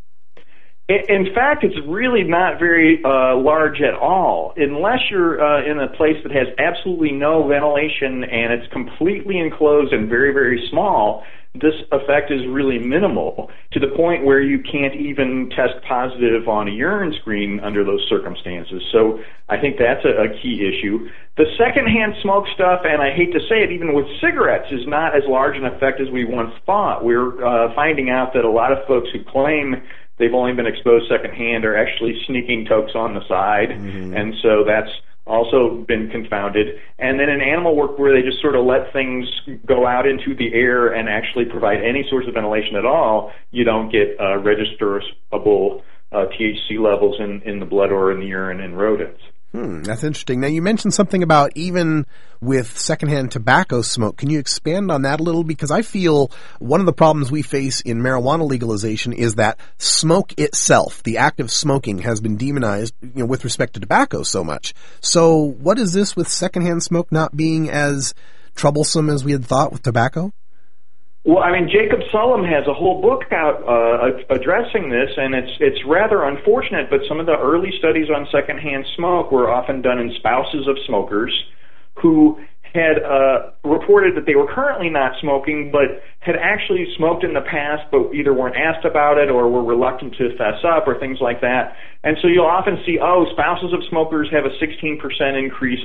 In fact, it's really not very large at all. Unless you're in a place that has absolutely no ventilation and it's completely enclosed and very, very small, this effect is really minimal, to the point where you can't even test positive on a urine screen under those circumstances. So I think that's a key issue. The secondhand smoke stuff, and I hate to say it, even with cigarettes, is not as large an effect as we once thought. We're finding out that a lot of folks who claim they've only been exposed secondhand are actually sneaking tokes on the side, and so that's also been confounded. And then in animal work where they just sort of let things go out into the air and actually provide any source of ventilation at all, you don't get registerable THC levels in the blood or in the urine in rodents. That's interesting. Now, you mentioned something about even with secondhand tobacco smoke. Can you expand on that a little? Because I feel one of the problems we face in marijuana legalization is that smoke itself, the act of smoking, has been demonized, with respect to tobacco so much. So what is this with secondhand smoke not being as troublesome as we had thought with tobacco? Well, Jacob Sullum has a whole book out addressing this, and it's rather unfortunate, but some of the early studies on secondhand smoke were often done in spouses of smokers who had reported that they were currently not smoking, but had actually smoked in the past, but either weren't asked about it or were reluctant to fess up or things like that. And so you'll often see, spouses of smokers have a 16% increase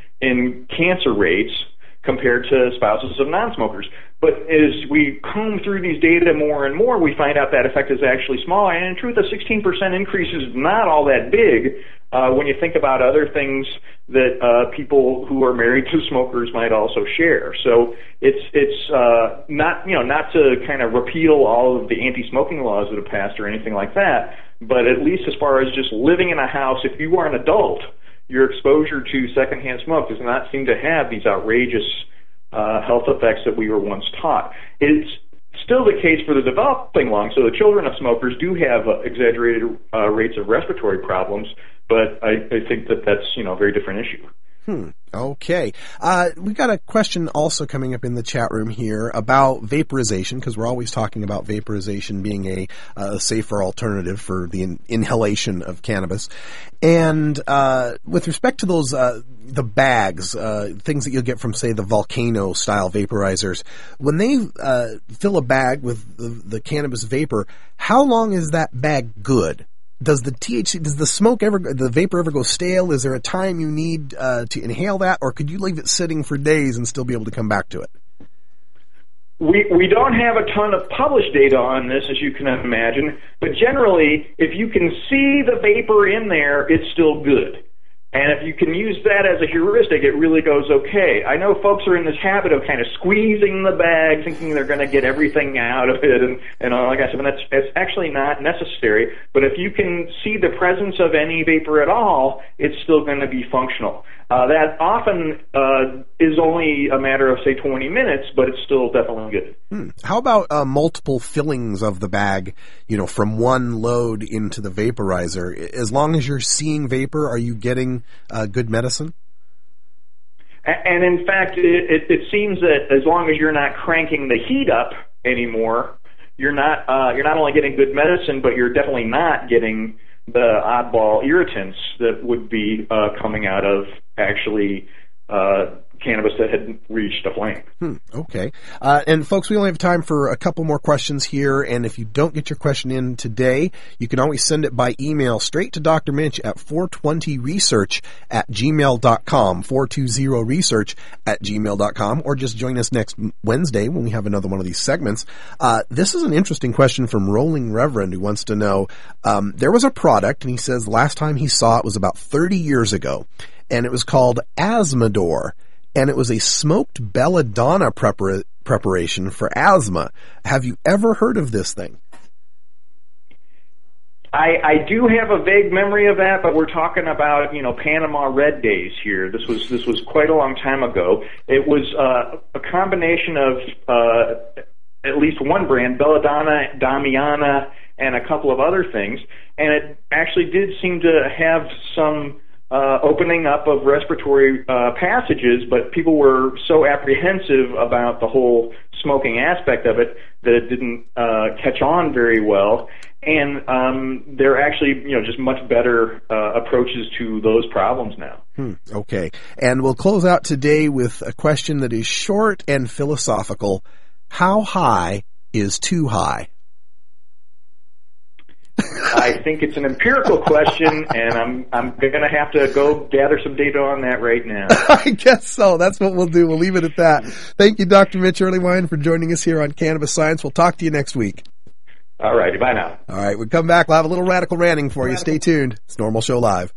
in cancer rates compared to spouses of non-smokers. But as we comb through these data more and more, we find out that effect is actually small. And in truth, a 16% increase is not all that big when you think about other things that people who are married to smokers might also share. So it's not to kind of repeal all of the anti-smoking laws that have passed or anything like that, but at least as far as just living in a house, if you are an adult, your exposure to secondhand smoke does not seem to have these outrageous health effects that we were once taught. It's still the case for the developing lung, so the children of smokers do have exaggerated rates of respiratory problems, but I think that that's a very different issue. Okay. We got a question also coming up in the chat room here about vaporization, because we're always talking about vaporization being a safer alternative for the inhalation of cannabis. And with respect to those, the bags, things that you'll get from, say, the Volcano-style vaporizers, when they fill a bag with the cannabis vapor, how long is that bag good? Does the vapor ever go stale? Is there a time you need to inhale that, or could you leave it sitting for days and still be able to come back to it? We don't have a ton of published data on this, as you can imagine, but generally, if you can see the vapor in there, it's still good. And if you can use that as a heuristic, it really goes okay. I know folks are in this habit of kind of squeezing the bag, thinking they're going to get everything out of it, and all like I said, it's actually not necessary. But if you can see the presence of any vapor at all, it's still going to be functional. That often is only a matter of, say, 20 minutes, but it's still definitely good. How about multiple fillings of the bag, from one load into the vaporizer? As long as you're seeing vapor, are you getting good medicine? And in fact, it seems that as long as you're not cranking the heat up anymore, you're not only getting good medicine, but you're definitely not getting the oddball irritants that would be coming out of actually cannabis that had reached a flame. Okay. And folks, we only have time for a couple more questions here, and if you don't get your question in today, you can always send it by email straight to Dr. Mitch at 420research@gmail.com, 420research@gmail.com, or just join us next Wednesday when we have another one of these segments. This is an interesting question from Rolling Reverend, who wants to know, there was a product, and he says last time he saw it was about 30 years ago, and it was called Asthmador. And it was a smoked belladonna preparation for asthma. Have you ever heard of this thing? I do have a vague memory of that, but we're talking about, Panama Red days here. This was quite a long time ago. It was a combination of at least one brand, Belladonna, Damiana, and a couple of other things, and it actually did seem to have some opening up of respiratory passages, but people were so apprehensive about the whole smoking aspect of it that it didn't catch on very well. And there are actually, just much better approaches to those problems now. Okay. And we'll close out today with a question that is short and philosophical. How high is too high? I think it's an empirical question, and I'm going to have to go gather some data on that right now. I guess so. That's what we'll do. We'll leave it at that. Thank you, Dr. Mitch Earleywine, for joining us here on Cannabis Science. We'll talk to you next week. All righty. Bye now. All right. We'll come back. We'll have a little radical ranting for you. Stay tuned. It's Normal Show Live.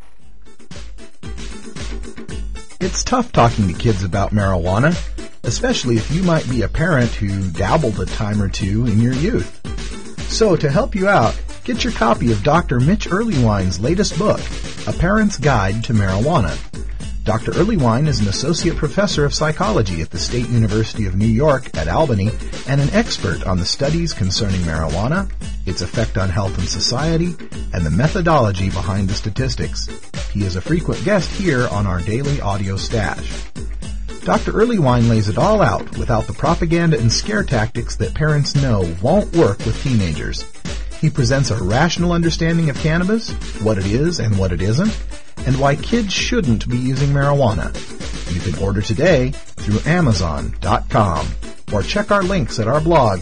It's tough talking to kids about marijuana, especially if you might be a parent who dabbled a time or two in your youth. So to help you out, get your copy of Dr. Mitch Earleywine's latest book, A Parent's Guide to Marijuana. Dr. Earleywine is an associate professor of psychology at the State University of New York at Albany and an expert on the studies concerning marijuana, its effect on health and society, and the methodology behind the statistics. He is a frequent guest here on our daily audio stash. Dr. Earleywine lays it all out without the propaganda and scare tactics that parents know won't work with teenagers. He presents a rational understanding of cannabis, what it is and what it isn't, and why kids shouldn't be using marijuana. You can order today through Amazon.com or check our links at our blog,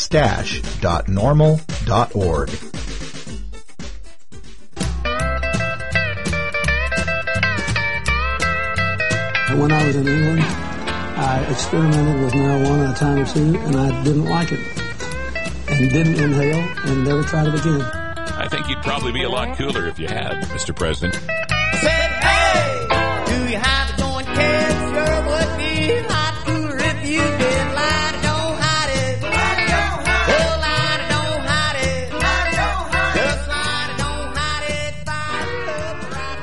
stash.normal.org. When I was in England, I experimented with marijuana a time or two, and I didn't like it. And didn't inhale, and never tried it again. I think you'd probably be a lot cooler if you had, Mr. President. Said, hey, do you have a joint, kids? Sure would be a lot cooler if you did. Light it, don't hide it. Light it, don't hide it. Oh, light it, don't hide it. Light it, don't hide it. Just light it, don't hide it. Fire it up right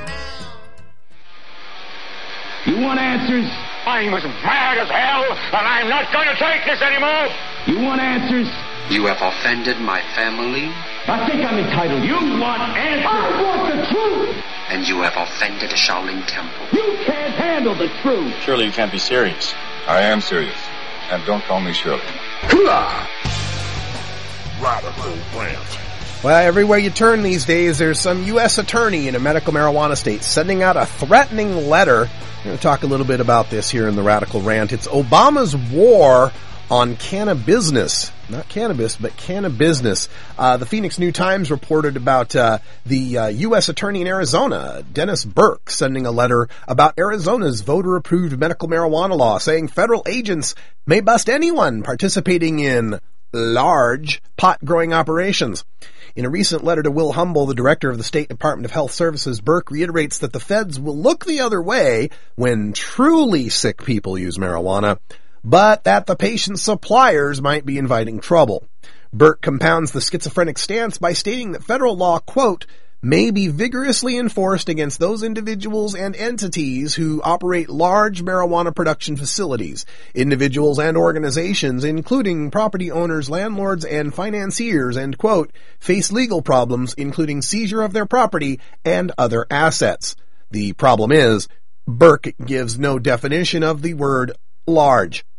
now. You want answers? I'm as mad as hell, and I'm not going to take this anymore. You want answers? You have offended my family. I think I'm entitled. You want answers? I want the truth. And you have offended a Shaolin temple. You can't handle the truth. Surely you can't be serious. I am serious. And don't call me Shirley. Hooah! Radical rant. Well, everywhere you turn these days, there's some U.S. attorney in a medical marijuana state sending out a threatening letter. We're going to talk a little bit about this here in the Radical Rant. It's Obama's war on cannabis. Not cannabis, but cannabis. The Phoenix New-Times reported about the U.S. Attorney in Arizona, Dennis Burke, sending a letter about Arizona's voter-approved medical marijuana law, saying federal agents may bust anyone participating in large pot-growing operations. In a recent letter to Will Humble, the director of the State Department of Health Services, Burke reiterates that the feds will look the other way when truly sick people use marijuana, but that the patient's suppliers might be inviting trouble. Burke compounds the schizophrenic stance by stating that federal law, quote, may be vigorously enforced against those individuals and entities who operate large marijuana production facilities. Individuals and organizations, including property owners, landlords, and financiers, end quote, face legal problems, including seizure of their property and other assets. The problem is, Burke gives no definition of the word large.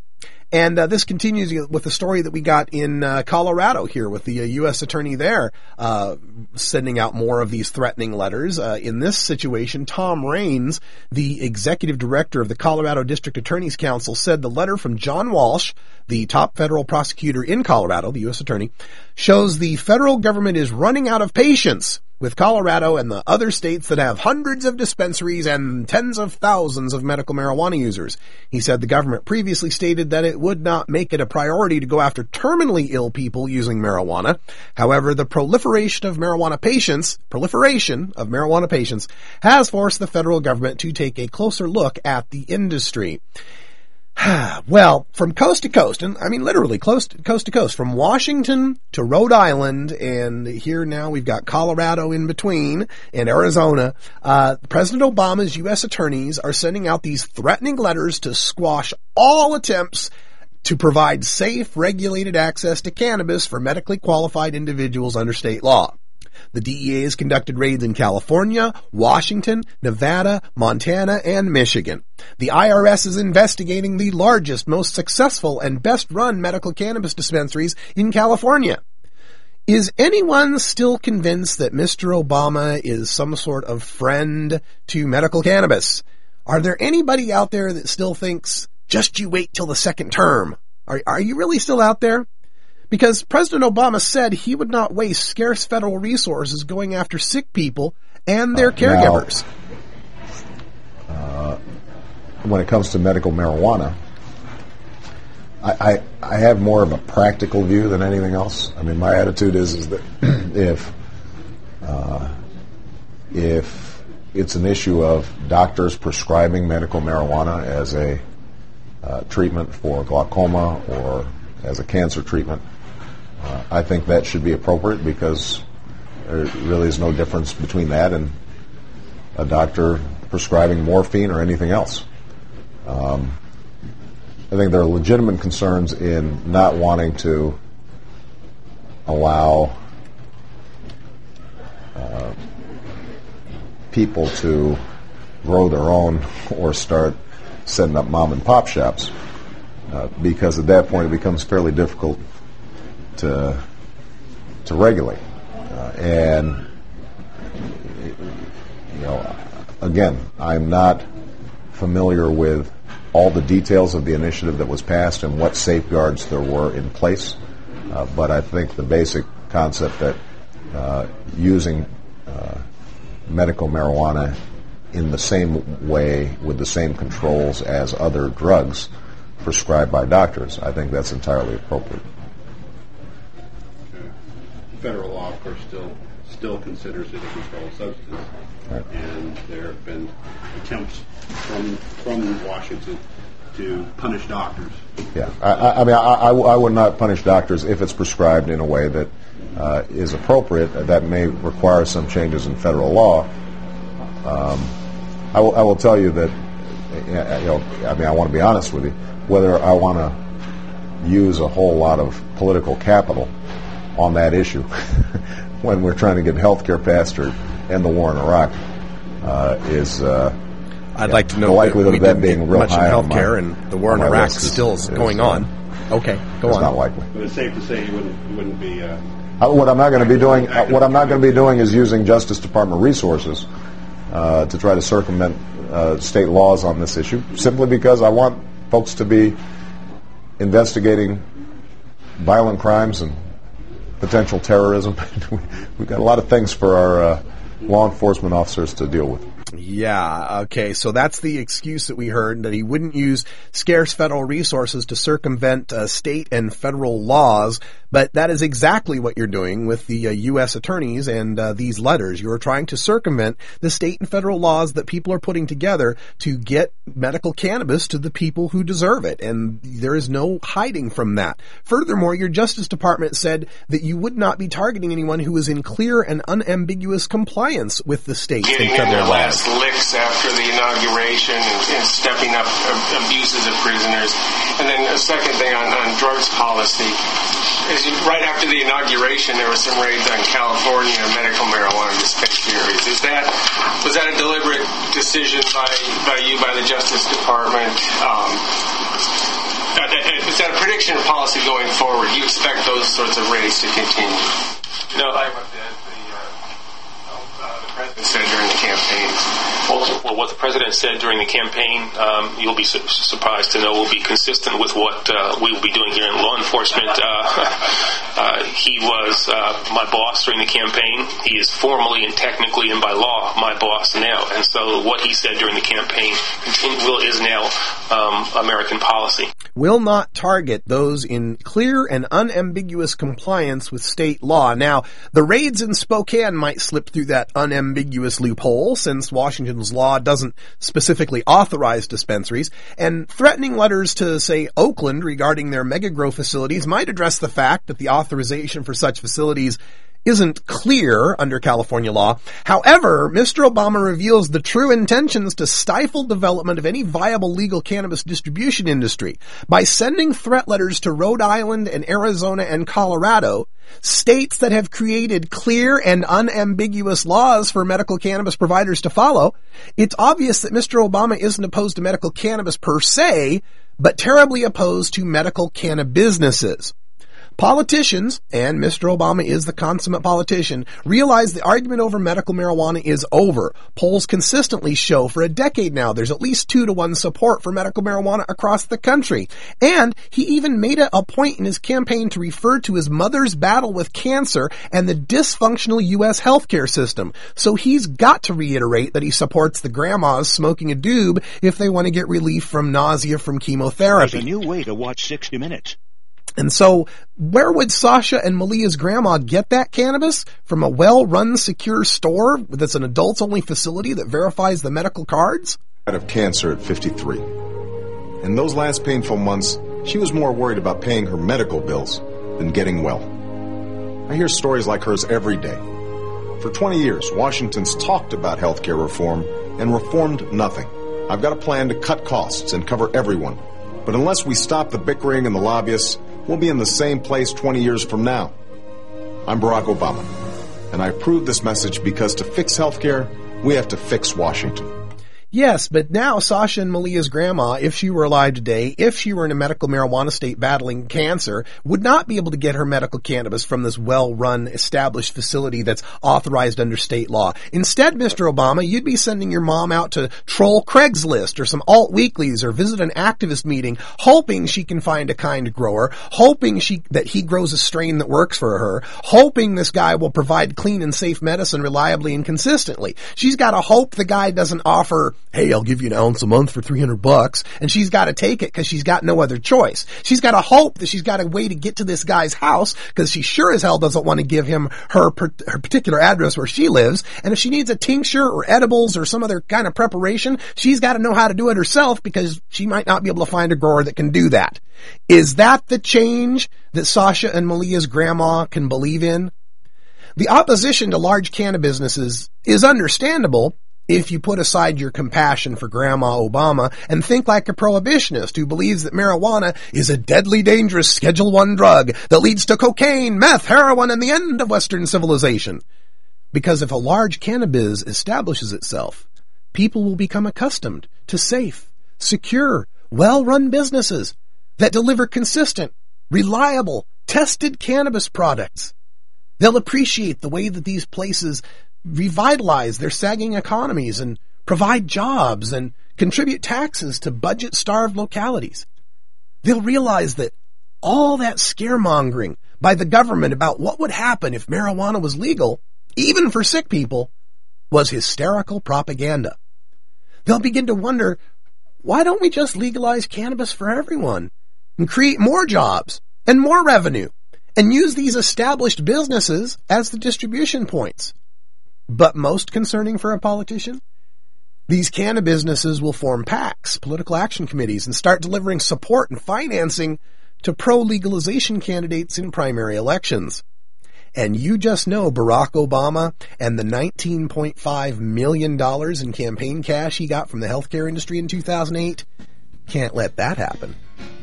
And this continues with the story that we got in Colorado here with the U.S. attorney there sending out more of these threatening letters. In this situation, Tom Raines, the executive director of the Colorado District Attorney's Council, said the letter from John Walsh, the top federal prosecutor in Colorado, the U.S. attorney, shows the federal government is running out of patience with Colorado and the other states that have hundreds of dispensaries and tens of thousands of medical marijuana users. He said the government previously stated that it would not make it a priority to go after terminally ill people using marijuana. However, the proliferation of marijuana patients has forced the federal government to take a closer look at the industry. Well, from coast to coast, and I mean literally coast to coast, from Washington to Rhode Island, and here now we've got Colorado in between, and Arizona, President Obama's U.S. attorneys are sending out these threatening letters to squash all attempts to provide safe, regulated access to cannabis for medically qualified individuals under state law. The DEA has conducted raids in California, Washington, Nevada, Montana, and Michigan. The IRS is investigating the largest, most successful, and best-run medical cannabis dispensaries in California. Is anyone still convinced that Mr. Obama is some sort of friend to medical cannabis? Are there anybody out there that still thinks, just you wait till the second term? Are you really still out there? Because President Obama said he would not waste scarce federal resources going after sick people and their caregivers. When it comes to medical marijuana, I have more of a practical view than anything else. I mean, my attitude is that if it's an issue of doctors prescribing medical marijuana as a treatment for glaucoma or as a cancer treatment, I think that should be appropriate, because there really is no difference between that and a doctor prescribing morphine or anything else. I think there are legitimate concerns in not wanting to allow people to grow their own or start setting up mom and pop shops, because at that point it becomes fairly difficult to regulate. And again, I'm not familiar with all the details of the initiative that was passed and what safeguards there were in place, but I think the basic concept that using medical marijuana in the same way with the same controls as other drugs prescribed by doctors, I think that's entirely appropriate. Federal law, of course, still considers it a controlled substance, right. And there have been attempts from Washington to punish doctors. Yeah, I mean, I would not punish doctors if it's prescribed in a way that is appropriate. That may require some changes in federal law. I will tell you that, I mean, I want to be honest with you. Whether I want to use a whole lot of political capital on that issue when we're trying to get health care passed or end the war in Iraq is I'd like to know the likelihood of that being real high on healthcare, and the war in Iraq still is going on. Okay, go on. It's not likely. But it's safe to say you wouldn't be. What I'm not going to be doing is using Justice Department resources to try to circumvent state laws on this issue, simply because I want folks to be investigating violent crimes and potential terrorism. We've got a lot of things for our law enforcement officers to deal with. Yeah, okay, so that's the excuse that we heard, that he wouldn't use scarce federal resources to circumvent state and federal laws, but that is exactly what you're doing with the U.S. attorneys and these letters. You're trying to circumvent the state and federal laws that people are putting together to get medical cannabis to the people who deserve it, and there is no hiding from that. Furthermore, your Justice Department said that you would not be targeting anyone who is in clear and unambiguous compliance with the state and federal laws. Licks after the inauguration and stepping up abuses of prisoners. And then a second thing on drugs policy is right after the inauguration there were some raids on California medical marijuana dispensaries. Was that a deliberate decision by the Justice Department? is that a prediction of policy going forward? Do you expect those sorts of raids to continue? No, the president said during the campaign. Well, what the president said during the campaign, you'll be surprised to know, will be consistent with what we will be doing here in law enforcement. He was my boss during the campaign. He is formally and technically and by law my boss now. And so what he said during the campaign is now American policy. Will not target those in clear and unambiguous compliance with state law. Now, the raids in Spokane might slip through that unambiguous loophole, since Washington's law doesn't specifically authorize dispensaries, and threatening letters to, say, Oakland regarding their mega-grow facilities might address the fact that the authorization for such facilities isn't clear under California law. However, Mr. Obama reveals the true intentions to stifle development of any viable legal cannabis distribution industry by sending threat letters to Rhode Island and Arizona and Colorado, states that have created clear and unambiguous laws for medical cannabis providers to follow. It's obvious that Mr. Obama isn't opposed to medical cannabis per se, but terribly opposed to medical cannabis. Politicians, and Mr. Obama is the consummate politician, realize the argument over medical marijuana is over. Polls consistently show for a decade now there's at least 2-to-1 support for medical marijuana across the country. And he even made it a point in his campaign to refer to his mother's battle with cancer and the dysfunctional U.S. healthcare system. So he's got to reiterate that he supports the grandmas smoking a doob if they want to get relief from nausea from chemotherapy. There's a new way to watch 60 Minutes. And so, where would Sasha and Malia's grandma get that cannabis? From a well-run, secure store that's an adults-only facility that verifies the medical cards? Died of cancer at 53. In those last painful months, she was more worried about paying her medical bills than getting well. I hear stories like hers every day. For 20 years, Washington's talked about healthcare reform and reformed nothing. I've got a plan to cut costs and cover everyone. But unless we stop the bickering and the lobbyists, we'll be in the same place 20 years from now. I'm Barack Obama, and I approve this message because to fix healthcare, we have to fix Washington. Yes, but now Sasha and Malia's grandma, if she were alive today, if she were in a medical marijuana state battling cancer, would not be able to get her medical cannabis from this well-run, established facility that's authorized under state law. Instead, Mr. Obama, you'd be sending your mom out to troll Craigslist or some alt weeklies or visit an activist meeting, hoping she can find a kind grower, hoping that he grows a strain that works for her, hoping this guy will provide clean and safe medicine reliably and consistently. She's got to hope the guy doesn't offer, hey, I'll give you an ounce a month for $300, and she's got to take it because she's got no other choice. She's got to hope that she's got a way to get to this guy's house because she sure as hell doesn't want to give him her particular address where she lives. And if she needs a tincture or edibles or some other kind of preparation, she's got to know how to do it herself because she might not be able to find a grower that can do that. Is that the change that Sasha and Malia's grandma can believe in? The opposition to large cannabis businesses is understandable if you put aside your compassion for Grandma Obama and think like a prohibitionist who believes that marijuana is a deadly dangerous Schedule I drug that leads to cocaine, meth, heroin, and the end of Western civilization. Because if a large cannabis establishes itself, people will become accustomed to safe, secure, well-run businesses that deliver consistent, reliable, tested cannabis products. They'll appreciate the way that these places revitalize their sagging economies and provide jobs and contribute taxes to budget-starved localities. They'll realize that all that scaremongering by the government about what would happen if marijuana was legal, even for sick people, was hysterical propaganda. They'll begin to wonder, why don't we just legalize cannabis for everyone and create more jobs and more revenue and use these established businesses as the distribution points? But most concerning for a politician, these cannabis businesses will form PACs, political action committees, and start delivering support and financing to pro-legalization candidates in primary elections. And you just know Barack Obama and the $19.5 million in campaign cash he got from the healthcare industry in 2008 can't let that happen.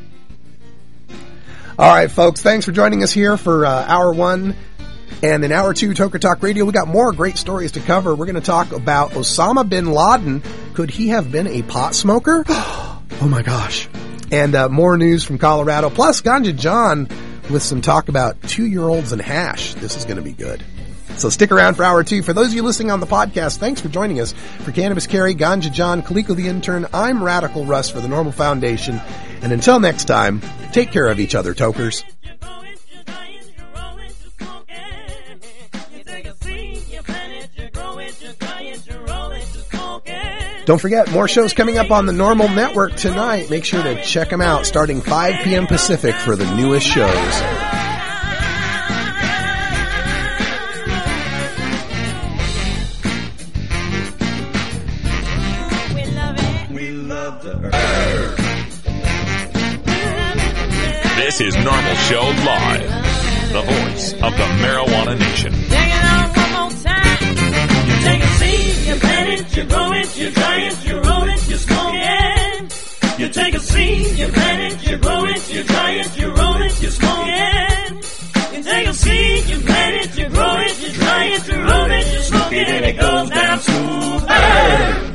All right, folks, thanks for joining us here for Hour 1. And in Hour 2, Toker Talk Radio, we got more great stories to cover. We're going to talk about Osama bin Laden. Could he have been a pot smoker? Oh my gosh. And more news from Colorado, plus Ganja John with some talk about 2-year-olds and hash. This is going to be good. So stick around for hour 2. For those of you listening on the podcast, thanks for joining us. For Cannabis Carry, Ganja John, Kaliko the Intern, I'm Radical Russ for the Normal Foundation. And until next time, take care of each other, tokers. Don't forget, more shows coming up on the Normal Network tonight. Make sure to check them out starting 5 p.m. Pacific for the newest shows. This is Normal Show Live, the voice of the Marijuana Nation. Take a seed, you plant it, you grow it, you dry it, you roll it, you smoke it. You take a seed, you plant it, you grow it, you dry it, you roll it, you smoke it. You take a seed, you plant it, you grow it, you dry it, you roll it, you smoke it, and it goes down smooth.